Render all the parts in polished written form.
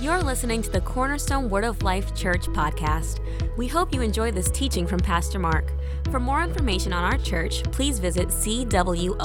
You're listening to the Cornerstone Word of Life Church podcast. We hope you enjoy this teaching from Pastor Mark. For more information on our church, please visit cwol.org.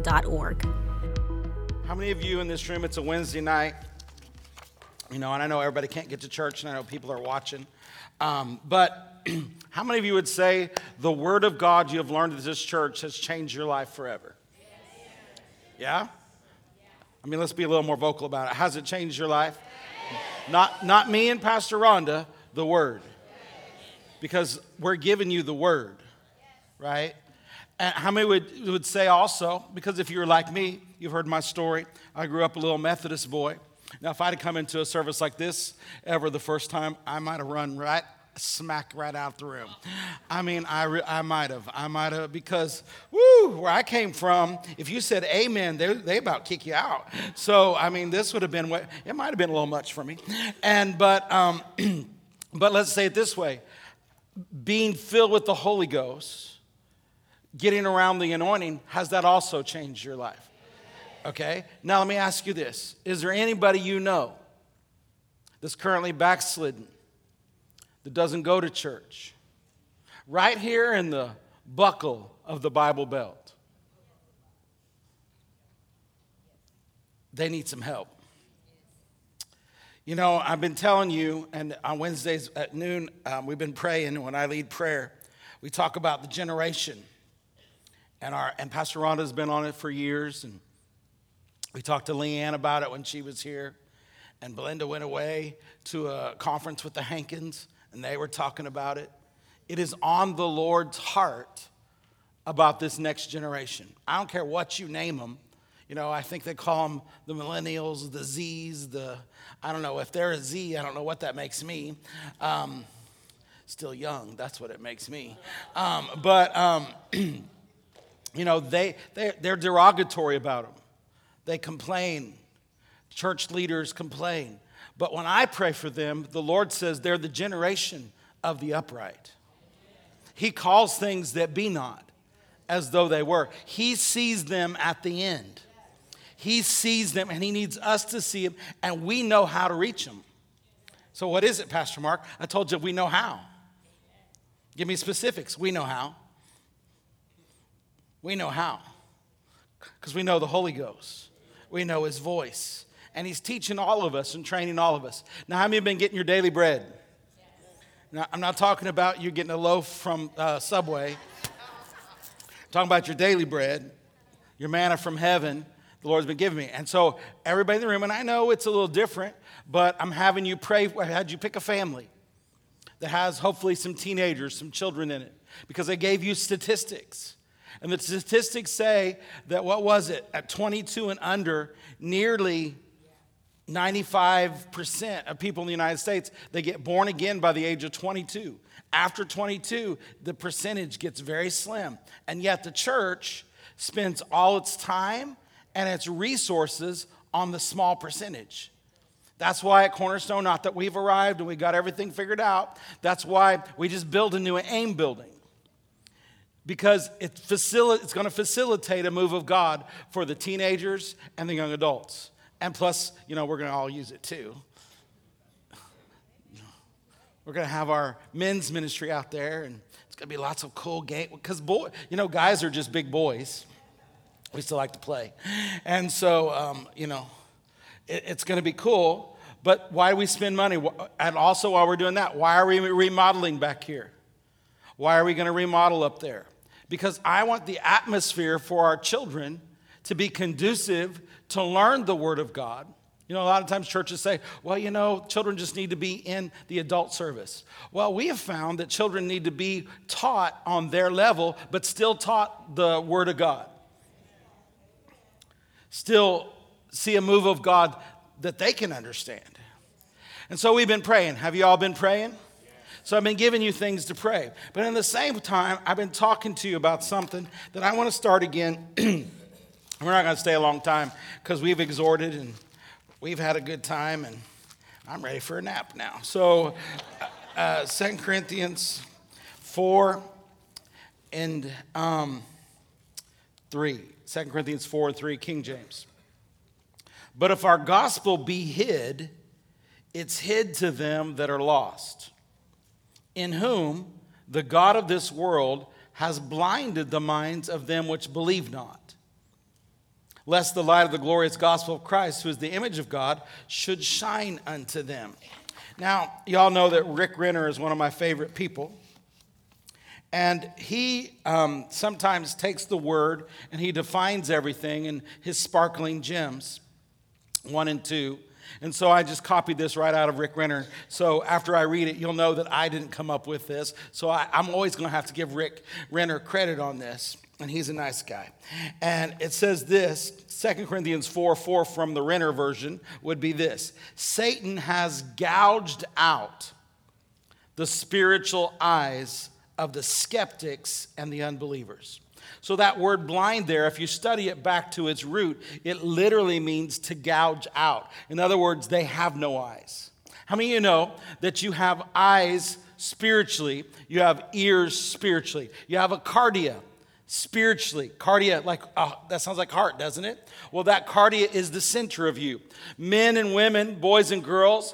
How many of you in this room, it's a Wednesday night, and I know everybody can't get to church, and I know people are watching, but how many of you would say the Word of God you have learned at this church has changed your life forever? Yeah? I mean, let's be a little more vocal about it. Has it changed your life? Not me and Pastor Rhonda, the Word. Because we're giving you the Word, right? And how many would say also, because if you're like me, you've heard my story. I grew up a little Methodist boy. Now, if I'd have come into a service like this ever the first time, I might have run smack right out the room. I mean, I might have, because, where I came from, if you said amen, they about kick you out. So, I mean, this would have been, it might have been a little much for me. But let's say it this way. Being filled with the Holy Ghost, getting around the anointing, has that also changed your life? Okay? Now, let me ask you this. Is there anybody you know that's currently backslidden, that doesn't go to church, right here in the buckle of the Bible Belt? They need some help. I've been telling you, and on Wednesdays at noon, we've been praying. When I lead prayer, we talk about the generation. And Pastor Rhonda's been on it for years, and we talked to Leanne about it when she was here. And Belinda went away to a conference with the Hankins, and they were talking about it. It is on the Lord's heart about this next generation. I don't care what you name them. I think they call them the millennials, the Zs, I don't know. If they're a Z, I don't know what that makes me. Still young, that's what it makes me. They're derogatory about them. They complain. Church leaders complain. But when I pray for them, the Lord says they're the generation of the upright. He calls things that be not as though they were. He sees them at the end. He sees them, and he needs us to see them, and we know how to reach them. So what is it, Pastor Mark? I told you we know how. Give me specifics. We know how. We know how. Because we know the Holy Ghost. We know his voice. And he's teaching all of us and training all of us. Now, how many have been getting your daily bread? Now, I'm not talking about you getting a loaf from Subway. I'm talking about your daily bread, your manna from heaven the Lord's been giving me. And so everybody in the room, and I know it's a little different, but I'm having you pray. I had you pick a family that has hopefully some teenagers, some children in it, because they gave you statistics. And the statistics say that, at 22 and under, nearly 95% of people in the United States, they get born again by the age of 22. After 22, the percentage gets very slim. And yet the church spends all its time and its resources on the small percentage. That's why at Cornerstone, not that we've arrived and we got everything figured out, that's why we just built a new AIM building. Because it's going to facilitate a move of God for the teenagers and the young adults. And plus, we're going to all use it too. We're going to have our men's ministry out there, and it's going to be lots of cool games. Because, guys are just big boys. We still like to play. And so, it's going to be cool. But why do we spend money? And also, while we're doing that, why are we remodeling back here? Why are we going to remodel up there? Because I want the atmosphere for our children to be conducive to learn the Word of God. A lot of times churches say, children just need to be in the adult service. Well, we have found that children need to be taught on their level, but still taught the Word of God. Still see a move of God that they can understand. And so we've been praying. Have you all been praying? So I've been giving you things to pray. But in the same time, I've been talking to you about something that I want to start again. We're not going to stay a long time because we've exhorted and we've had a good time, and I'm ready for a nap now. So 2 Corinthians 4 and 3. 2 Corinthians 4:3, King James. But if our gospel be hid, It's hid to them that are lost, in whom the God of this world has blinded the minds of them which believe not, lest the light of the glorious gospel of Christ, who is the image of God, should shine unto them. Now, y'all know that Rick Renner is one of my favorite people. And he sometimes takes the word and he defines everything in his sparkling gems, 1 and 2. And so I just copied this right out of Rick Renner. So after I read it, you'll know that I didn't come up with this. So I'm always going to have to give Rick Renner credit on this. And he's a nice guy. And it says this, 2 Corinthians 4:4 from the Renner version would be this: Satan has gouged out the spiritual eyes of the skeptics and the unbelievers. So that word blind there, if you study it back to its root, it literally means to gouge out. In other words, they have no eyes. How many of you know that you have eyes spiritually, you have ears spiritually, you have a cardia spiritually? Cardia, like, that sounds like heart, doesn't it? Well, that cardia is the center of you. Men and women, boys and girls,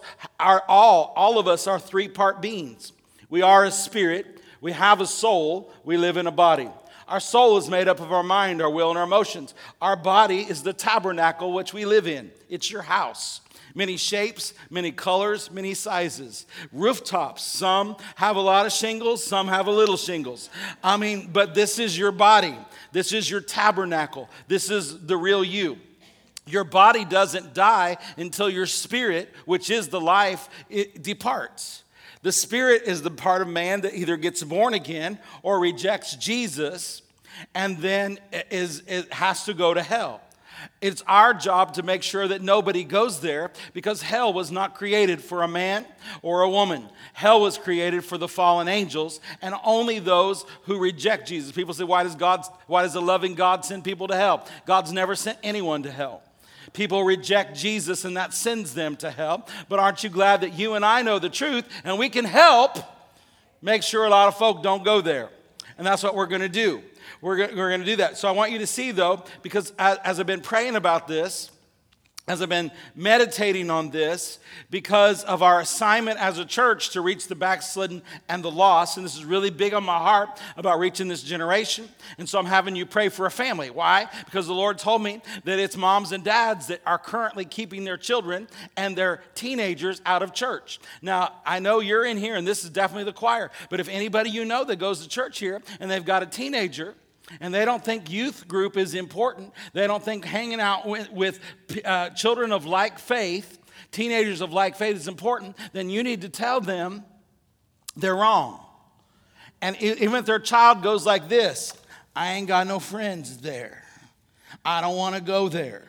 all of us are three-part beings. We are a spirit, we have a soul, we live in a body. Our soul is made up of our mind, our will, and our emotions. Our body is the tabernacle which we live in. It's your house. Many shapes, many colors, many sizes. Rooftops, some have a lot of shingles, some have a little shingles. But this is your body. This is your tabernacle. This is the real you. Your body doesn't die until your spirit, which is the life, it departs. The spirit is the part of man that either gets born again or rejects Jesus and then it has to go to hell. It's our job to make sure that nobody goes there, because hell was not created for a man or a woman. Hell was created for the fallen angels and only those who reject Jesus. People say, why does a loving God send people to hell? God's never sent anyone to hell. People reject Jesus and that sends them to hell. But aren't you glad that you and I know the truth and we can help make sure a lot of folk don't go there? And that's what we're going to do. We're going to do that. So I want you to see, though, because as I've been praying about this, as I've been meditating on this, because of our assignment as a church to reach the backslidden and the lost, and this is really big on my heart about reaching this generation, and so I'm having you pray for a family. Why? Because the Lord told me that it's moms and dads that are currently keeping their children and their teenagers out of church. Now, I know you're in here, and this is definitely the choir, but if anybody you know that goes to church here, and they've got a teenager, and they don't think youth group is important, they don't think hanging out with children of like faith, teenagers of like faith is important, then you need to tell them they're wrong. And even if their child goes like this, I ain't got no friends there. I don't want to go there.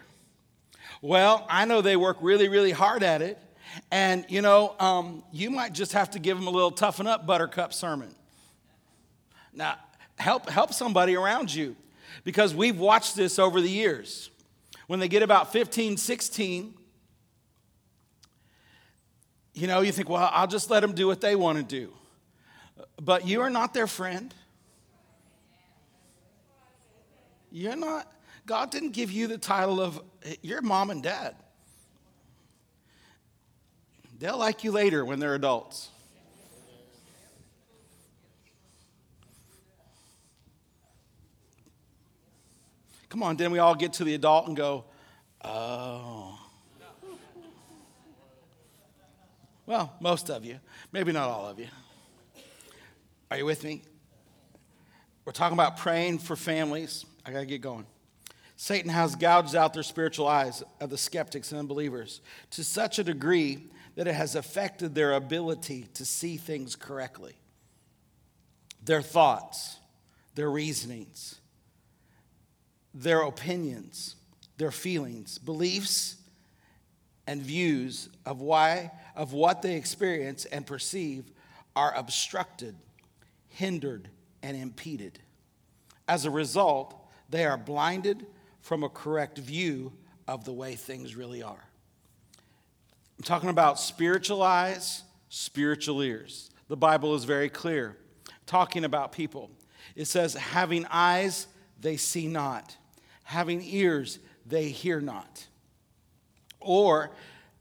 Well, I know they work really, really hard at it. And, you might just have to give them a little toughen up buttercup sermon. Now, help somebody around you, because we've watched this over the years. When they get about 15, 16, you think, well, I'll just let them do what they want to do. But you are not their friend. You're not. God didn't give you the title of your mom and dad. They'll like you later when they're adults. Come on, then we all get to the adult and go, oh. Well, most of you. Maybe not all of you. Are you with me? We're talking about praying for families. I got to get going. Satan has gouged out their spiritual eyes of the skeptics and unbelievers to such a degree that it has affected their ability to see things correctly. Their thoughts, their reasonings, their opinions, their feelings, beliefs, and views of what they experience and perceive are obstructed, hindered, and impeded. As a result, they are blinded from a correct view of the way things really are. I'm talking about spiritual eyes, spiritual ears. The Bible is very clear talking about people. It says, having eyes, they see not. Having ears, they hear not. Or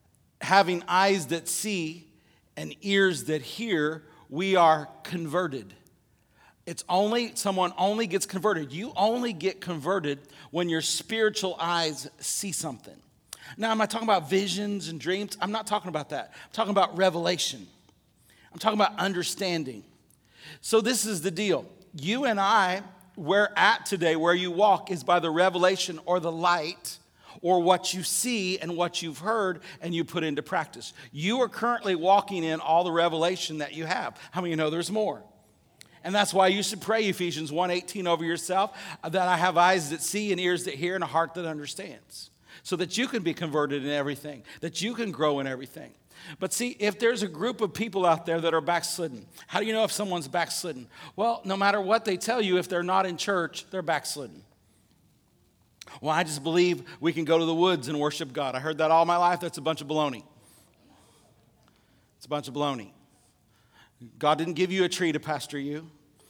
having eyes that see and ears that hear, we are converted. Someone only gets converted. You only get converted when your spiritual eyes see something. Now, am I talking about visions and dreams? I'm not talking about that. I'm talking about revelation. I'm talking about understanding. So this is the deal. You and I, we're at today, where you walk is by the revelation or the light or what you see and what you've heard and you put into practice. You are currently walking in all the revelation that you have. How many of you know there's more? And that's why you should pray Ephesians 1:18 over yourself, that I have eyes that see and ears that hear and a heart that understands, so that you can be converted in everything, that you can grow in everything. But see, if there's a group of people out there that are backslidden, how do you know if someone's backslidden? Well, no matter what they tell you, if they're not in church, they're backslidden. Well, I just believe we can go to the woods and worship God. I heard that all my life. That's a bunch of baloney. It's a bunch of baloney. God didn't give you a tree to pastor you.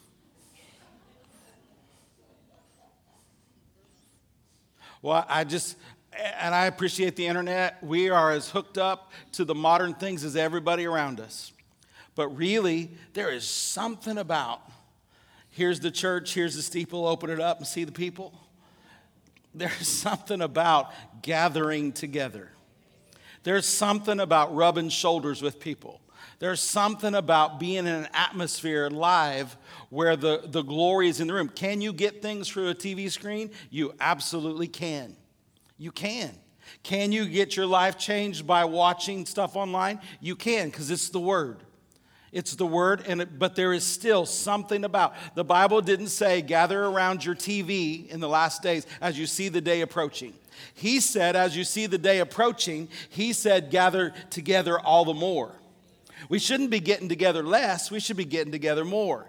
Well, I appreciate the internet. We are as hooked up to the modern things as everybody around us. But really, there is something about, here's the church, here's the steeple, open it up and see the people. There's something about gathering together. There's something about rubbing shoulders with people. There's something about being in an atmosphere live where the glory is in the room. Can you get things through a TV screen? You absolutely can. You can. Can you get your life changed by watching stuff online? You can, because it's the Word. It's the Word, but there is still something about. The Bible didn't say gather around your TV in the last days as you see the day approaching. He said as you see the day approaching, he said gather together all the more. We shouldn't be getting together less. We should be getting together more.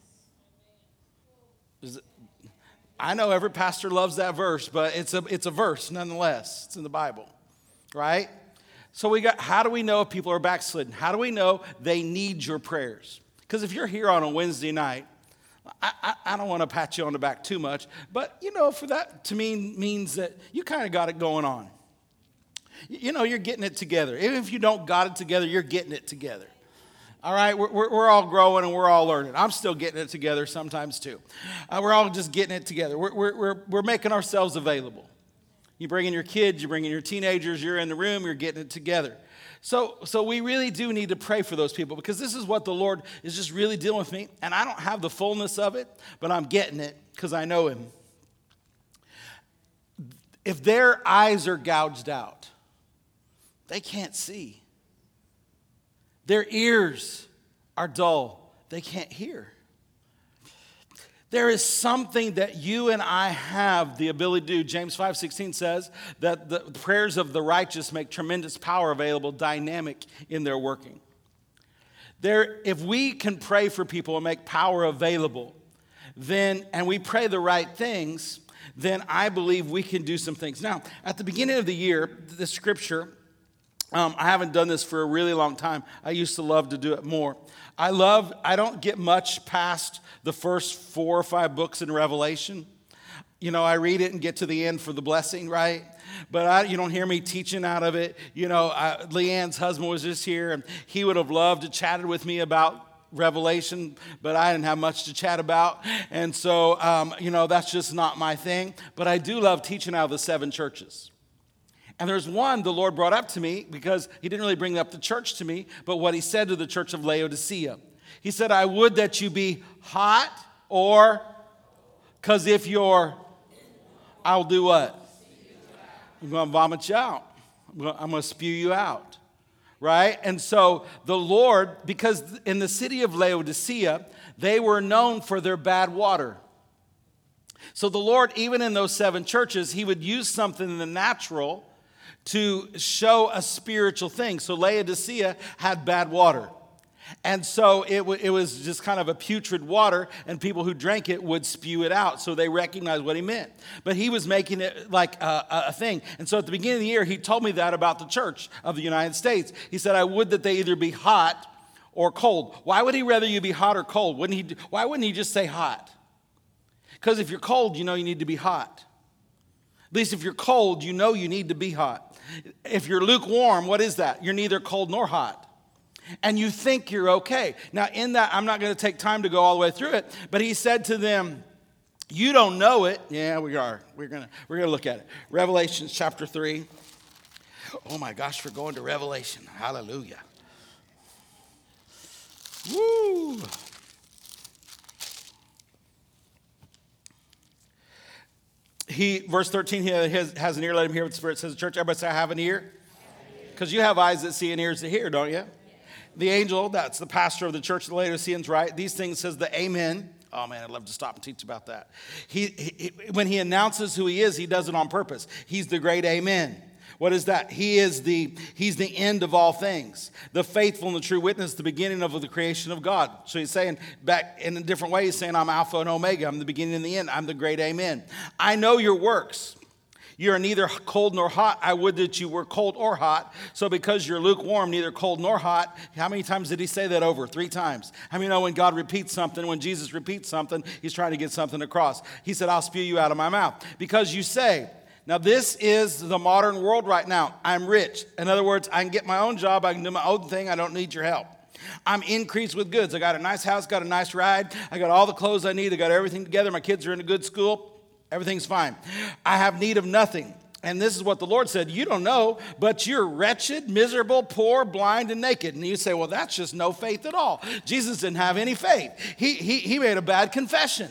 I know every pastor loves that verse, but it's a verse nonetheless. It's in the Bible, right? So how do we know if people are backslidden? How do we know they need your prayers? Because if you're here on a Wednesday night, I don't want to pat you on the back too much, but for that to me means that you kind of got it going on. You're getting it together. Even if you don't got it together, you're getting it together. All right, we're all growing and we're all learning. I'm still getting it together sometimes too. We're all just getting it together. We're making ourselves available. You bring in your kids, you bring in your teenagers, you're in the room, you're getting it together. So we really do need to pray for those people, because this is what the Lord is just really dealing with me. And I don't have the fullness of it, but I'm getting it because I know Him. If their eyes are gouged out, they can't see. Their ears are dull. They can't hear. There is something that you and I have the ability to do. James 5:16 says that the prayers of the righteous make tremendous power available, dynamic in their working. If we can pray for people and make power available, and we pray the right things, then I believe we can do some things. Now, at the beginning of the year, the scripture, I haven't done this for a really long time. I used to love to do it more. I don't get much past the first 4 or 5 books in Revelation. I read it and get to the end for the blessing, right? But you don't hear me teaching out of it. Leanne's husband was just here, and he would have loved to chat with me about Revelation, but I didn't have much to chat about. And so, that's just not my thing. But I do love teaching out of the 7 churches. And there's one the Lord brought up to me, because he didn't really bring up the church to me, but what he said to the church of Laodicea. He said, I would that you be hot, because if you're, I'll do what? I'm going to vomit you out. I'm going to spew you out. Right? And so the Lord, because in the city of Laodicea, they were known for their bad water. So the Lord, even in those 7 churches, he would use something in the natural to show a spiritual thing. So Laodicea had bad water. And so it was just kind of a putrid water, and people who drank it would spew it out. So they recognized what he meant. But he was making it like a thing. And so at the beginning of the year, he told me that about the church of the United States. He said, I would that they either be hot or cold. Why would he rather you be hot or cold? Why wouldn't he just say hot? Because if you're cold, you need to be hot. At least if you're cold, you need to be hot. If you're lukewarm, what is that? You're neither cold nor hot. And you think you're okay. Now, in that, I'm not going to take time to go all the way through it, but he said to them, you don't know it. Yeah, we are. We're gonna look at it. Revelation chapter 3. Oh my gosh, we're going to Revelation. Hallelujah. Woo. Verse 13, he has an ear, let him hear what the Spirit says to the church. Everybody say, I have an ear. Because you have eyes that see and ears that hear, don't you? The angel, that's the pastor of the church of the Laodiceans, right? These things says the Amen. Oh man, I'd love to stop and teach about that. When he announces who he is, he does it on purpose. He's the great Amen. What is that? He's the end of all things. The faithful and the true witness, the beginning of the creation of God. So he's saying back in a different way, he's saying, I'm Alpha and Omega. I'm the beginning and the end. I'm the great Amen. I know your works. You are neither cold nor hot. I would that you were cold or hot. So because you're lukewarm, neither cold nor hot. How many times did he say that over? 3 times. How many know when God repeats something, when Jesus repeats something, he's trying to get something across? He said, I'll spew you out of my mouth. Because you say, now this is the modern world right now. I'm rich. In other words, I can get my own job. I can do my own thing. I don't need your help. I'm increased with goods. I got a nice house, got a nice ride. I got all the clothes I need. I got everything together. My kids are in a good school. Everything's fine. I have need of nothing. And this is what the Lord said. You don't know, but you're wretched, miserable, poor, blind, and naked. And you say, well, that's just no faith at all. Jesus didn't have any faith. He made a bad confession.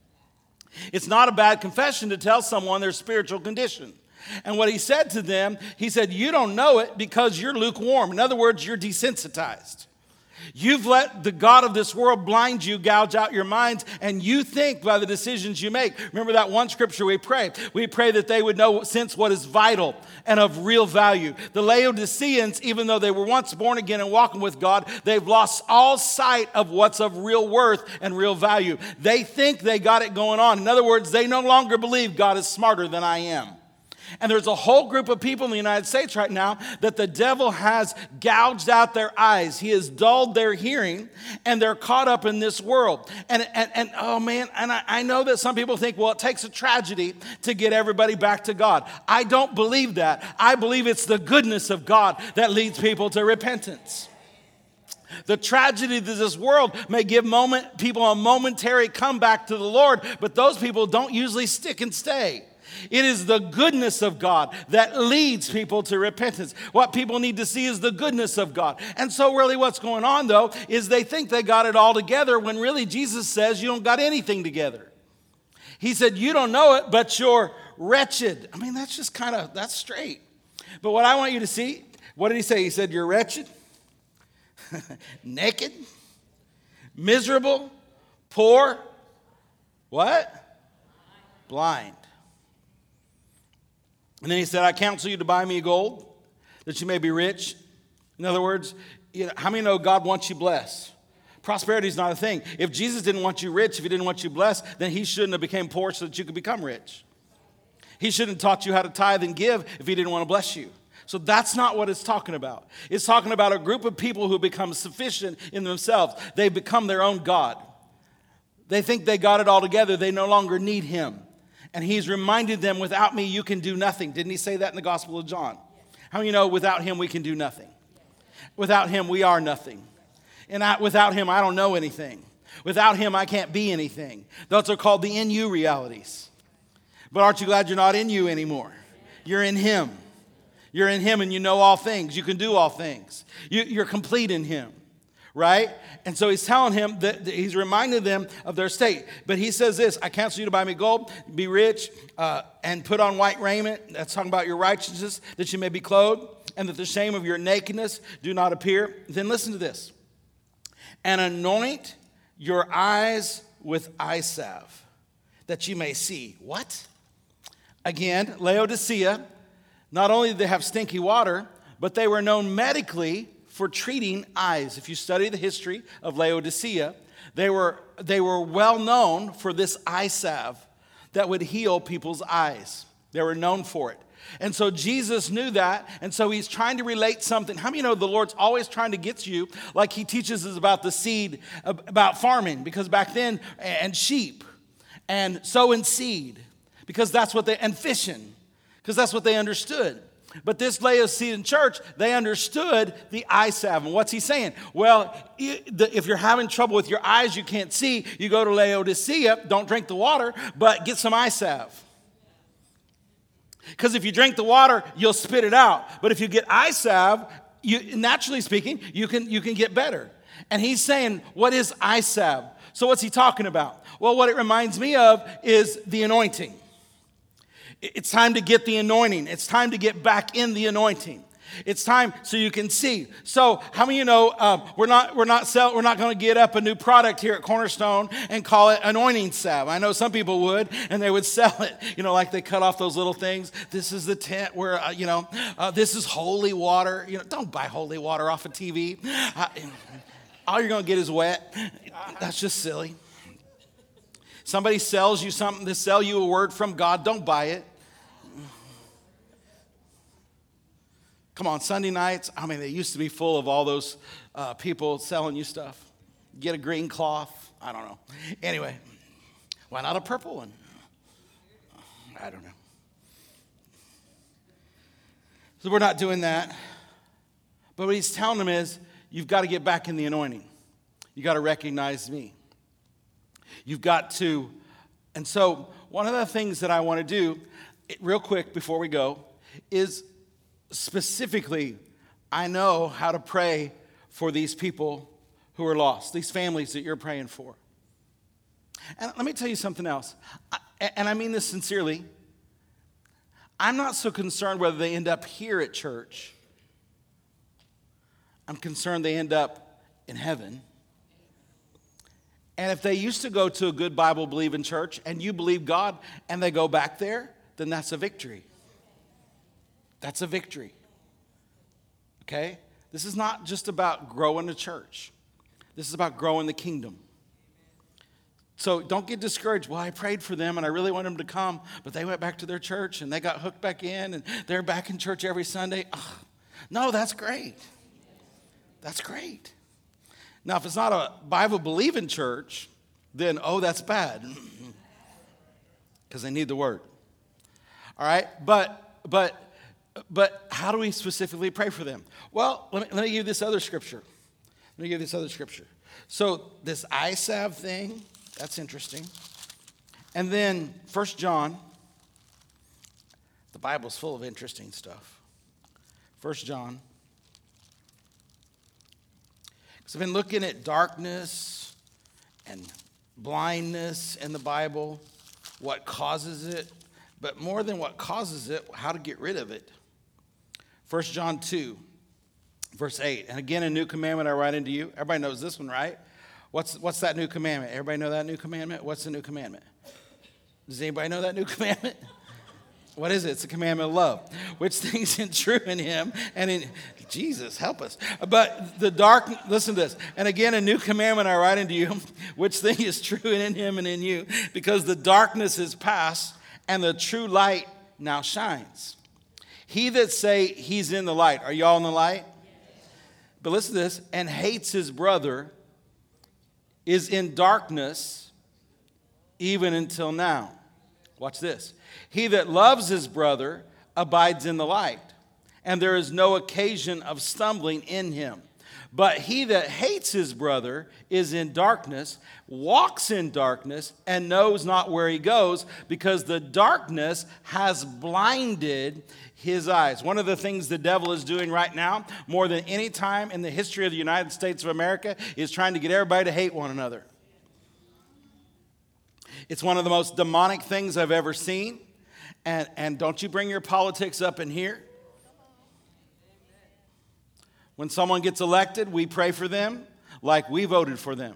It's not a bad confession to tell someone their spiritual condition. And what he said to them, he said, you don't know it because you're lukewarm. In other words, you're desensitized. You've let the God of this world blind you, gouge out your minds, and you think by the decisions you make. Remember that one scripture we pray? We pray that they would sense what is vital and of real value. The Laodiceans, even though they were once born again and walking with God, they've lost all sight of what's of real worth and real value. They think they got it going on. In other words, they no longer believe God is smarter than I am. And there's a whole group of people in the United States right now that the devil has gouged out their eyes. He has dulled their hearing, and they're caught up in this world. And oh man, and I know that some people think, well, it takes a tragedy to get everybody back to God. I don't believe that. I believe it's the goodness of God that leads people to repentance. The tragedy of this world may give people a momentary comeback to the Lord, but those people don't usually stick and stay. It is the goodness of God that leads people to repentance. What people need to see is the goodness of God. And so really what's going on, though, is they think they got it all together when really Jesus says you don't got anything together. He said, you don't know it, but you're wretched. I mean, that's just that's straight. But what I want you to see, what did he say? He said, you're wretched, naked, miserable, poor, what? Blind. And then he said, I counsel you to buy me gold, that you may be rich. In other words, how many know God wants you blessed? Prosperity is not a thing. If Jesus didn't want you rich, if he didn't want you blessed, then he shouldn't have become poor so that you could become rich. He shouldn't have taught you how to tithe and give if he didn't want to bless you. So that's not what it's talking about. It's talking about a group of people who become sufficient in themselves. They become their own God. They think they got it all together. They no longer need him. And he's reminded them, without me, you can do nothing. Didn't he say that in the Gospel of John? How many know without him, we can do nothing? Without him, we are nothing. And without him, I don't know anything. Without him, I can't be anything. Those are called the in you realities. But aren't you glad you're not in you anymore? You're in him. You're in him and you know all things. You can do all things. You're complete in him. Right? And so he's telling him that he's reminding them of their state. But he says this, I counsel you to buy me gold, be rich, and put on white raiment. That's talking about your righteousness, that you may be clothed, and that the shame of your nakedness do not appear. Then listen to this. And anoint your eyes with eye salve, that you may see. What? Again, Laodicea, not only did they have stinky water, but they were known medically for treating eyes. If you study the history of Laodicea, they were well known for this eye salve that would heal people's eyes. They were known for it. And so Jesus knew that, and so he's trying to relate something. How many know the Lord's always trying to get you, like he teaches us about the seed, about farming, because back then, and sheep, and sowing seed, because that's what and fishing, because that's what they understood. But this Laodicean church, they understood the eye salve. And what's he saying? Well, if you're having trouble with your eyes, you can't see, you go to Laodicea, don't drink the water, but get some eye salve. Because if you drink the water, you'll spit it out. But if you get eye salve, naturally speaking, you can get better. And he's saying, what is eye salve? So what's he talking about? Well, what it reminds me of is the anointing. It's time to get the anointing. It's time to get back in the anointing. It's time so you can see. So how many of you know we're not going to get up a new product here at Cornerstone and call it anointing salve? I know some people would, and they would sell it. Like they cut off those little things. This is the tent where this is holy water. Don't buy holy water off of TV. All you're going to get is wet. That's just silly. Somebody sells you something to sell you a word from God. Don't buy it. Come on, Sunday nights, they used to be full of all those people selling you stuff. Get a green cloth. I don't know. Anyway, why not a purple one? I don't know. So we're not doing that. But what he's telling them is, you've got to get back in the anointing. You got to recognize me. You've got to, and so one of the things that I want to do, real quick before we go, is specifically, I know how to pray for these people who are lost, these families that you're praying for. And let me tell you something else, and I mean this sincerely. I'm not so concerned whether they end up here at church. I'm concerned they end up in heaven. And if they used to go to a good Bible-believing church and you believe God and they go back there, then that's a victory. That's a victory. Okay? This is not just about growing the church. This is about growing the kingdom. So don't get discouraged. Well, I prayed for them and I really want them to come, but they went back to their church and they got hooked back in and they're back in church every Sunday. Ugh. No, that's great. That's great. Now, if it's not a Bible-believing church, then, that's bad. Because they need the word. All right? But how do we specifically pray for them? Well, let me give you this other scripture. So this eye salve thing, that's interesting. And then 1 John, the Bible's full of interesting stuff. 1 John. So I've been looking at darkness and blindness in the Bible, what causes it, but more than what causes it, how to get rid of it. 1 John 2, verse 8. And again, a new commandment I write unto you. Everybody knows this one, right? What's that new commandment? Everybody know that new commandment? What's the new commandment? Does anybody know that new commandment? What is it? It's a commandment of love. Which things is true in him and in Jesus, help us. But listen to this. And again, a new commandment I write unto you, which thing is true in him and in you, because the darkness is past and the true light now shines. He that say he's in the light. Are y'all in the light? But listen to this. And hates his brother is in darkness even until now. Watch this. He that loves his brother abides in the light, and there is no occasion of stumbling in him. But he that hates his brother is in darkness, walks in darkness, and knows not where he goes, because the darkness has blinded his eyes. One of the things the devil is doing right now, more than any time in the history of the United States of America, is trying to get everybody to hate one another. It's one of the most demonic things I've ever seen. And don't you bring your politics up in here. When someone gets elected, we pray for them like we voted for them.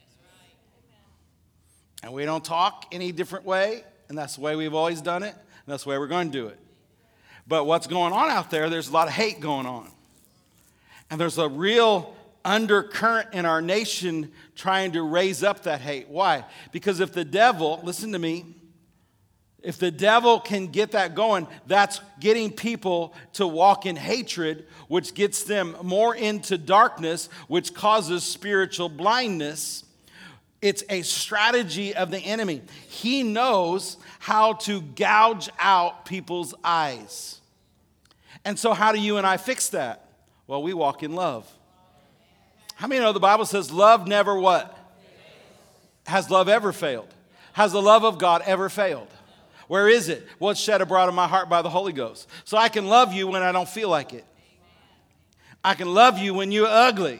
And we don't talk any different way, and that's the way we've always done it, and that's the way we're going to do it. But what's going on out there, there's a lot of hate going on. And there's a real undercurrent in our nation trying to raise up that hate. Why? Because if the devil, listen to me, if the devil can get that going, that's getting people to walk in hatred, which gets them more into darkness, which causes spiritual blindness. It's a strategy of the enemy. He knows how to gouge out people's eyes. And so how do you and I fix that? Well, we walk in love. How many know the Bible says love never what? Has love ever failed? Has the love of God ever failed? Where is it? Well, it's shed abroad in my heart by the Holy Ghost. So I can love you when I don't feel like it. I can love you when you're ugly.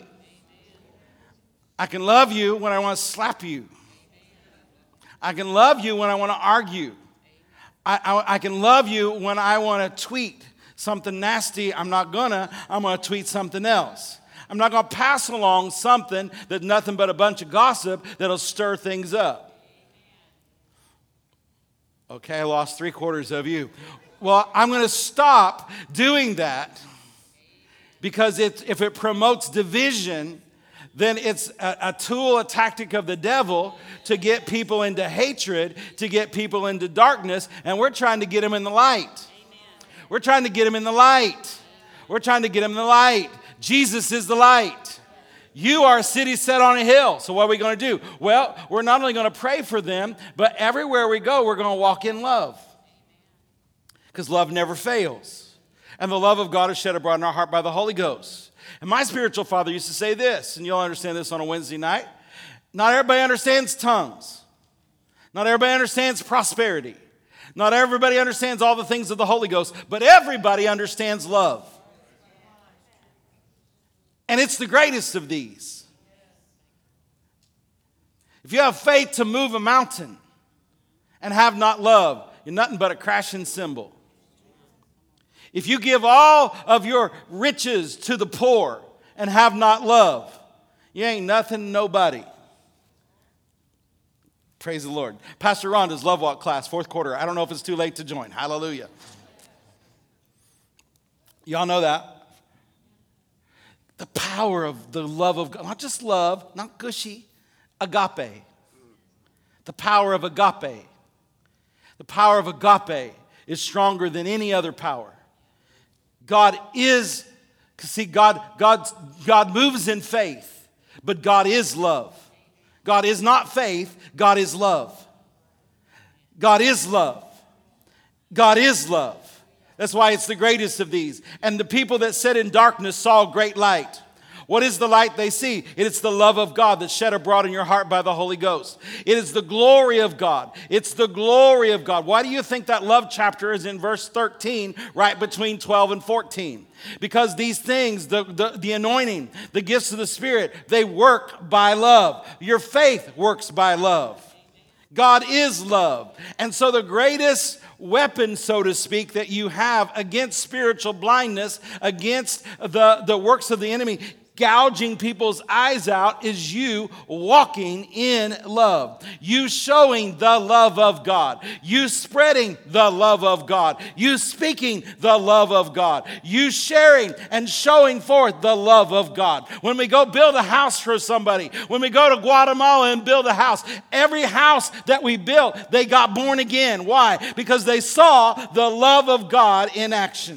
I can love you when I want to slap you. I can love you when I want to argue. I can love you when I want to tweet something nasty. I'm going to tweet something else. I'm not going to pass along something that's nothing but a bunch of gossip that'll stir things up. Okay, I lost 3/4 of you. Well, I'm going to stop doing that because if it promotes division, then it's a tool, a tactic of the devil to get people into hatred, to get people into darkness, and we're trying to get them in the light. We're trying to get them in the light. We're trying to get them in the light. Jesus is the light. You are a city set on a hill. So what are we going to do? Well, we're not only going to pray for them, but everywhere we go, we're going to walk in love. Because love never fails. And the love of God is shed abroad in our heart by the Holy Ghost. And my spiritual father used to say this, and you'll understand this on a Wednesday night. Not everybody understands tongues. Not everybody understands prosperity. Not everybody understands all the things of the Holy Ghost, but everybody understands love. And it's the greatest of these. If you have faith to move a mountain and have not love, you're nothing but a crashing cymbal. If you give all of your riches to the poor and have not love, you ain't nothing, nobody. Praise the Lord. Pastor Rhonda's Love Walk class, 4th quarter. I don't know if it's too late to join. Hallelujah. Y'all know that. The power of the love of God. Not just love, not gushy. Agape. The power of agape. The power of agape is stronger than any other power. God is, see, God moves in faith, but God is love. God is not faith, God is love. God is love. God is love. That's why it's the greatest of these. And the people that sat in darkness saw great light. What is the light they see? It is the love of God that's shed abroad in your heart by the Holy Ghost. It is the glory of God. It's the glory of God. Why do you think that love chapter is in verse 13, right between 12 and 14? Because these things, the anointing, the gifts of the Spirit, they work by love. Your faith works by love. God is love. And so the greatest weapon, so to speak, that you have against spiritual blindness, against the works of the enemy, gouging people's eyes out, is you walking in love. You showing the love of God. You spreading the love of God. You speaking the love of God. You sharing and showing forth the love of God. When we go build a house for somebody, when we go to Guatemala and build a house, every house that we built, they got born again. Why? Because they saw the love of God in action.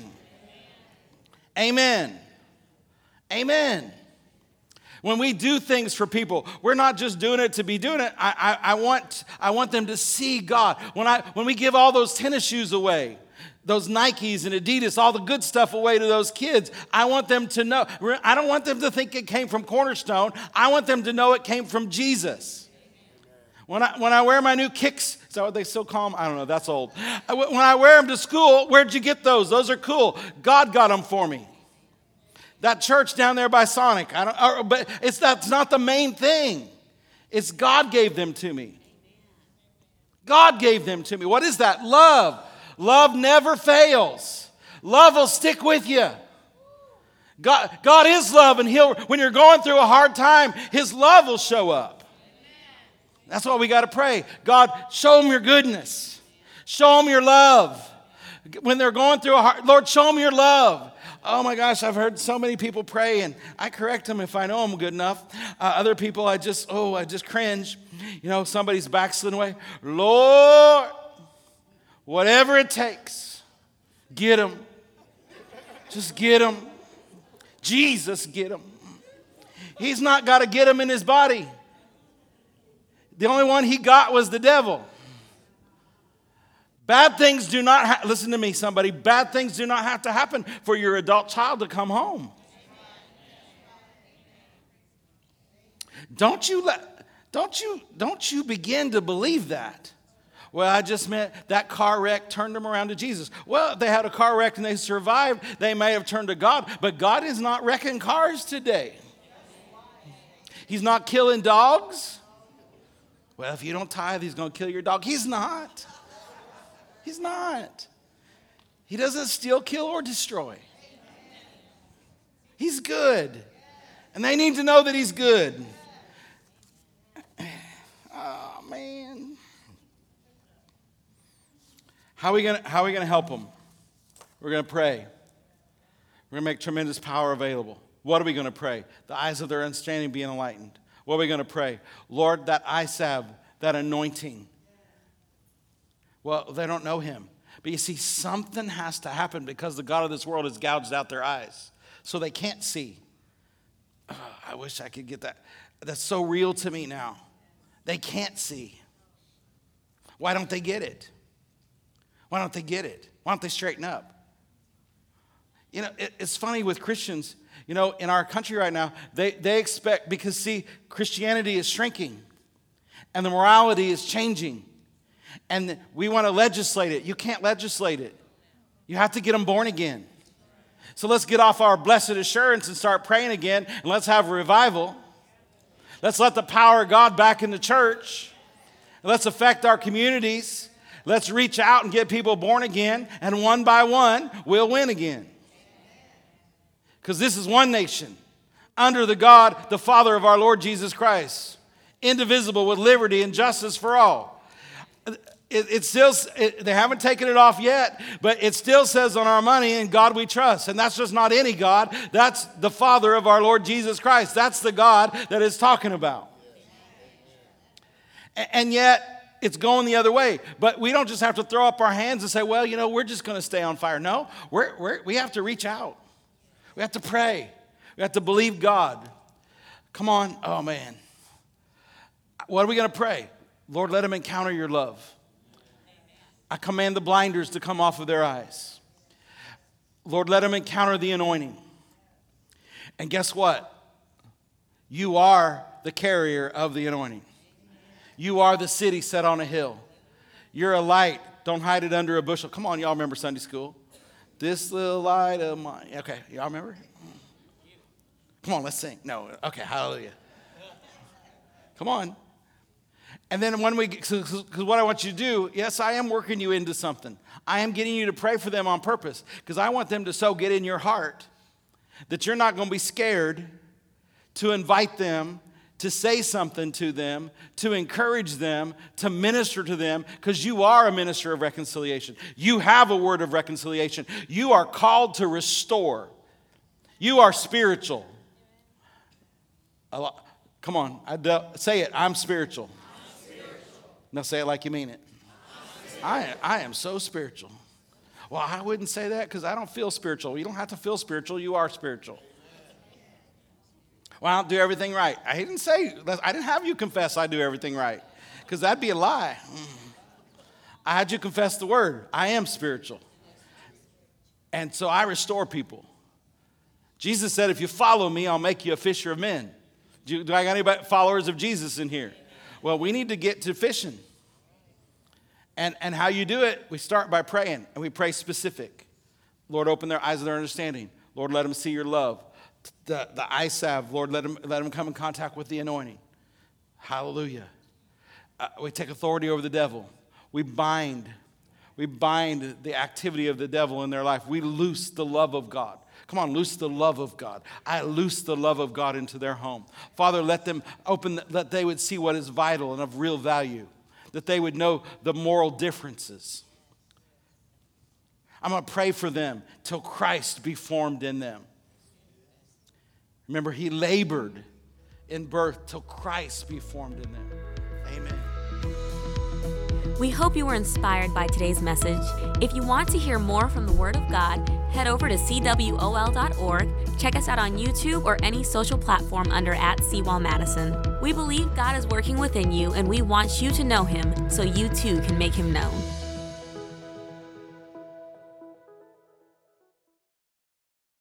Amen. Amen. When we do things for people, we're not just doing it to be doing it. I want them to see God. When we give all those tennis shoes away, those Nikes and Adidas, all the good stuff away to those kids, I want them to know. I don't want them to think it came from Cornerstone. I want them to know it came from Jesus. When I wear my new kicks, is that what they still call them? I don't know, that's old. When I wear them to school, where'd you get those? Those are cool. God got them for me. That church down there by Sonic, but that's not the main thing. It's God gave them to me. God gave them to me. What is that? Love. Love never fails. Love will stick with you. God is love, and when you're going through a hard time, His love will show up. That's why we got to pray. God, show them your goodness. Show them your love. When they're going through a hard, Lord, show them your love. Oh my gosh, I've heard so many people pray, and I correct them if I know them good enough. Other people, I just cringe. You know, somebody's backsliding away. Lord, whatever it takes, get them. Just get them. Jesus, get them. He's not got to get them in his body. The only one he got was the devil. Bad things do not, listen to me, somebody, bad things do not have to happen for your adult child to come home. Don't you begin to believe that. Well, I just meant that car wreck turned them around to Jesus. Well, if they had a car wreck and they survived, they may have turned to God. But God is not wrecking cars today. He's not killing dogs. Well, if you don't tithe, he's going to kill your dog. He's not. He's not. He doesn't steal, kill, or destroy. He's good. And they need to know that he's good. Oh, man. How are we going to help them? We're going to pray. We're going to make tremendous power available. What are we going to pray? The eyes of their understanding being enlightened. What are we going to pray? Lord, that eye salve, that anointing. Well, they don't know him. But you see, something has to happen because the God of this world has gouged out their eyes. So they can't see. Oh, I wish I could get that. That's so real to me now. They can't see. Why don't they get it? Why don't they get it? Why don't they straighten up? You know, it's funny with Christians, you know, in our country right now, they expect, because see, Christianity is shrinking and the morality is changing. And we want to legislate it. You can't legislate it. You have to get them born again. So let's get off our blessed assurance and start praying again, and let's have a revival. Let's let the power of God back in the church. Let's affect our communities. Let's reach out and get people born again, and one by one, we'll win again. Because this is one nation under the God, the Father of our Lord Jesus Christ, indivisible with liberty and justice for all. They haven't taken it off yet, but it still says on our money, "In God we trust." And that's just not any God. That's the Father of our Lord Jesus Christ. That's the God that it's talking about. And yet, it's going the other way. But we don't just have to throw up our hands and say, well, you know, we're just going to stay on fire. No, we have to reach out. We have to pray. We have to believe God. Come on. Oh, man. What are we going to pray? Lord, let them encounter your love. I command the blinders to come off of their eyes. Lord, let them encounter the anointing. And guess what? You are the carrier of the anointing. You are the city set on a hill. You're a light. Don't hide it under a bushel. Come on, y'all remember Sunday school? This little light of mine. Okay, y'all remember? Come on, let's sing. No, okay, hallelujah. Come on. And then because what I want you to do, yes, I am working you into something. I am getting you to pray for them on purpose because I want them to so get in your heart that you're not going to be scared to invite them, to say something to them, to encourage them, to minister to them, because you are a minister of reconciliation. You have a word of reconciliation. You are called to restore. You are spiritual. Come on, say it. I'm spiritual. Now say it like you mean it. I am so spiritual. Well, I wouldn't say that because I don't feel spiritual. You don't have to feel spiritual. You are spiritual. Well, I don't do everything right. I didn't have you confess I do everything right because that'd be a lie. I had you confess the word. I am spiritual. And so I restore people. Jesus said, if you follow me, I'll make you a fisher of men. Do I got anybody followers of Jesus in here? Well, we need to get to fishing. And how you do it, we start by praying, and we pray specific. Lord, open their eyes of their understanding. Lord, let them see your love. The eye salve, Lord, let them come in contact with the anointing. Hallelujah. We take authority over the devil. We bind the activity of the devil in their life. We loose the love of God. Come on, loose the love of God. I loose the love of God into their home. Father, let them open, that they would see what is vital and of real value, that they would know the moral differences. I'm going to pray for them till Christ be formed in them. Remember, he labored in birth till Christ be formed in them. Amen. We hope you were inspired by today's message. If you want to hear more from the Word of God, head over to cwol.org, check us out on YouTube or any social platform under @CWallMadison. We believe God is working within you and we want you to know Him so you too can make Him known.